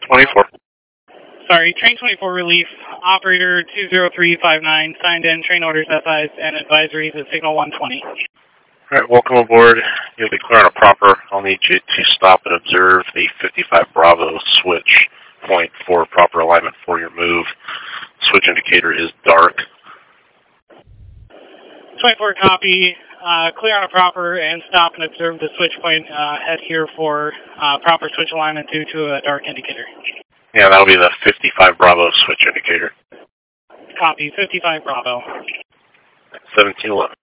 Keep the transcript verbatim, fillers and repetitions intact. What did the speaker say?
twenty-four. Sorry, train twenty-four relief, operator two zero three five nine, signed in, train orders S Is and advisories at signal one twenty. Alright, welcome aboard. You'll be clear on a proper. I'll need you to stop and observe the fifty-five Bravo switch point for proper alignment for your move. Switch indicator is dark. twenty-four copy, uh, clear on a proper and stop and observe the switch point uh, head here for uh, proper switch alignment due to a dark indicator. Yeah, that'll be the fifty-five Bravo switch indicator. Copy, fifty-five Bravo. seventeen eleven.